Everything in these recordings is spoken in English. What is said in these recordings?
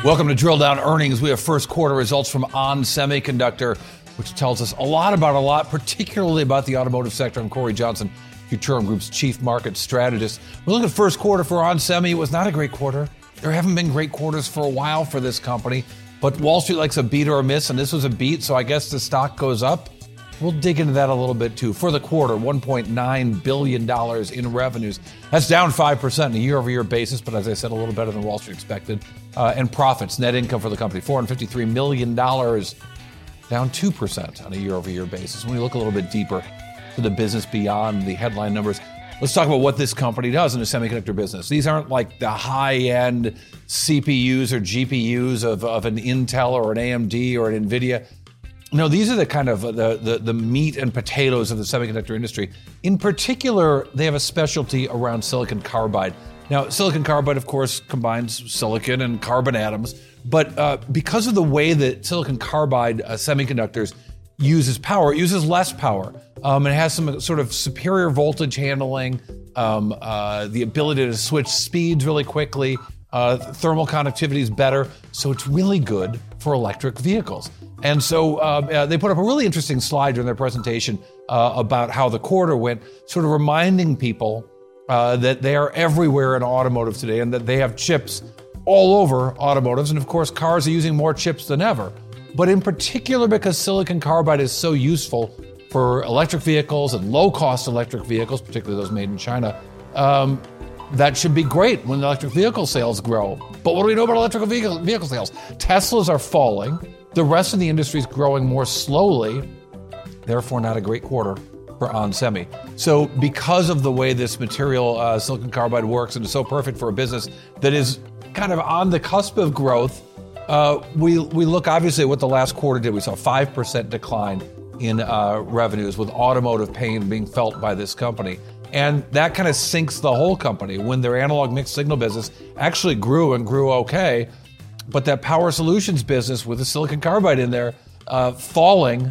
Welcome to Drill Down Earnings. We have first quarter results from ON Semiconductor, which tells us a lot, particularly about the automotive sector. I'm Corey Johnson, Futurum Group's Chief Market Strategist. We look at first quarter for ON Semi. It was not a great quarter. There haven't been great quarters for a while for this company, but Wall Street likes a beat or a miss, and this was a beat, so I guess the stock goes up. We'll dig into that a little bit too. For the quarter, $1.9 billion in revenues. That's down 5% on a year-over-year basis, but as I said, a little better than Wall Street expected. And profits, net income for the company, $453 million, down 2% on a year-over-year basis. When we look a little bit deeper to the business beyond the headline numbers, let's talk about what this company does in the semiconductor business. These aren't like the high-end CPUs or GPUs of an Intel or an AMD or an NVIDIA. No, these are the kind of the meat and potatoes of the semiconductor industry. In particular, they have a specialty around silicon carbide. Now, silicon carbide, of course, combines silicon and carbon atoms, but because of the way that silicon carbide semiconductors uses power, it uses less power. It has some sort of superior voltage handling, the ability to switch speeds really quickly, thermal conductivity is better, so it's really good for electric vehicles. And so they put up a really interesting slide during their presentation about how the quarter went, sort of reminding people that they are everywhere in automotive today and that they have chips all over automotives. And of course, cars are using more chips than ever. But in particular, because silicon carbide is so useful for electric vehicles and low-cost electric vehicles, particularly those made in China, that should be great when electric vehicle sales grow. But what do we know about electric vehicle sales? Teslas are falling. The rest of the industry is growing more slowly, therefore not a great quarter for ON Semi. So because of the way this material, silicon carbide, works and is so perfect for a business that is kind of on the cusp of growth, we look obviously at what the last quarter did. We saw a 5% decline in revenues, with automotive pain being felt by this company. And that kind of sinks the whole company when their analog mixed signal business actually grew okay. But that power solutions business with the silicon carbide in there really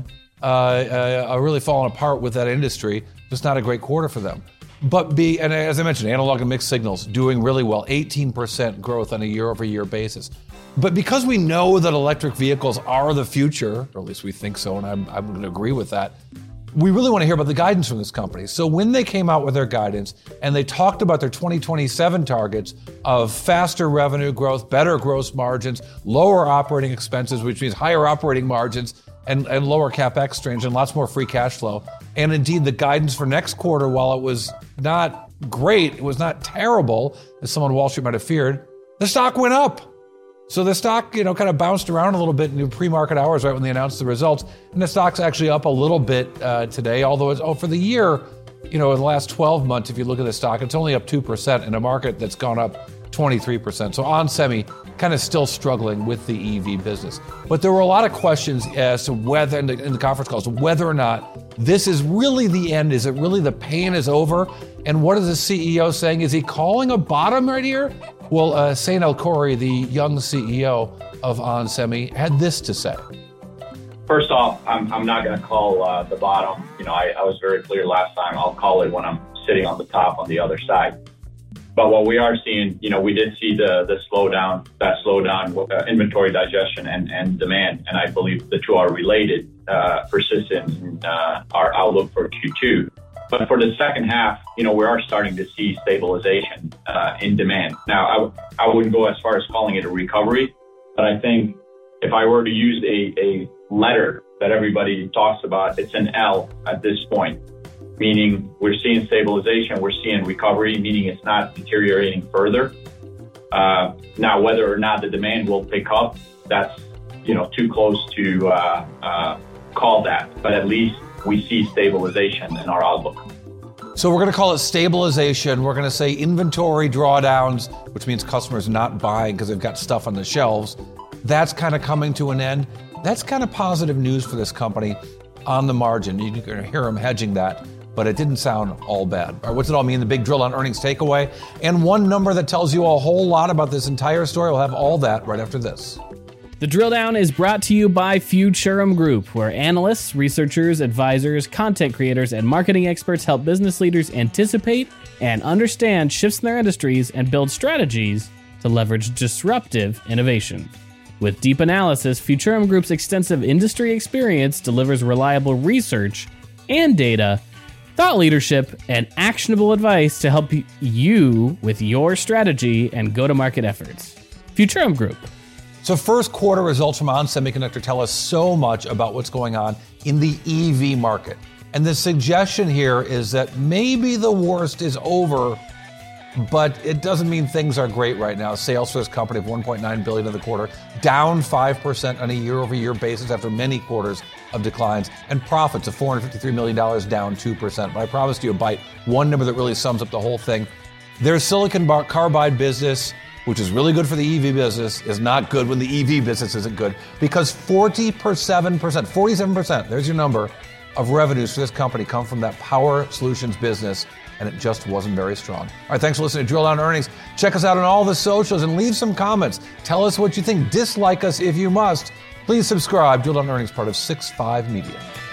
falling apart with that industry, just not a great quarter for them. And as I mentioned, analog and mixed signals doing really well, 18% growth on a year-over-year basis. But because we know that electric vehicles are the future, or at least we think so, and I'm going to agree with that, we really want to hear about the guidance from this company. So when they came out with their guidance and they talked about their 2027 targets of faster revenue growth, better gross margins, lower operating expenses, which means higher operating margins and lower CapEx strains and lots more free cash flow. And indeed, the guidance for next quarter, while it was not great, it was not terrible, as someone on Wall Street might have feared, the stock went up. So the stock, kind of bounced around a little bit in the pre-market hours right when they announced the results. And the stock's actually up a little bit today, although for the year, in the last 12 months, if you look at the stock, it's only up 2% in a market that's gone up 23%. So ON Semi kind of still struggling with the EV business. But there were a lot of questions as to whether, in the conference calls, whether or not this is really the end. Is it really the pain is over? And what is the CEO saying? Is he calling a bottom right here? Well, Sain El-Khoury, the young CEO of ON Semi, had this to say. First off, I'm not going to call the bottom. I was very clear last time. I'll call it when I'm sitting on the top on the other side. But what we are seeing, we did see the slowdown, inventory digestion and demand. And I believe the two are related, persistent in our outlook for Q2. But for the second half, we are starting to see stabilization in demand. Now, I wouldn't go as far as calling it a recovery, but I think if I were to use a letter that everybody talks about, it's an L at this point, meaning we're seeing stabilization, we're seeing recovery, meaning it's not deteriorating further. Now, whether or not the demand will pick up, that's too close to call that, but at least we see stabilization in our outlook. So we're going to call it stabilization. We're going to say inventory drawdowns, which means customers not buying because they've got stuff on the shelves. That's kind of coming to an end. That's kind of positive news for this company on the margin. You're going to hear them hedging that, but it didn't sound all bad. All right, what's it all mean? The big drill on earnings takeaway. And one number that tells you a whole lot about this entire story. We'll have all that right after this. The Drill Down is brought to you by Futurum Group, where analysts, researchers, advisors, content creators, and marketing experts help business leaders anticipate and understand shifts in their industries and build strategies to leverage disruptive innovation. With deep analysis, Futurum Group's extensive industry experience delivers reliable research and data, thought leadership, and actionable advice to help you with your strategy and go-to-market efforts. Futurum Group. So first quarter results from ON Semiconductor tell us so much about what's going on in the EV market. And the suggestion here is that maybe the worst is over, but it doesn't mean things are great right now. Sales for this company of $1.9 billion in the quarter, down 5% on a year-over-year basis after many quarters of declines, and profits of $453 million, down 2%. But I promised you a bite, one number that really sums up the whole thing. Their silicon carbide business, which is really good for the EV business, is not good when the EV business isn't good, because 47%, there's your number, of revenues for this company come from that power solutions business, and it just wasn't very strong. All right, thanks for listening to Drill Down Earnings. Check us out on all the socials and leave some comments. Tell us what you think. Dislike us if you must. Please subscribe. Drill Down Earnings, part of 6.5 Media.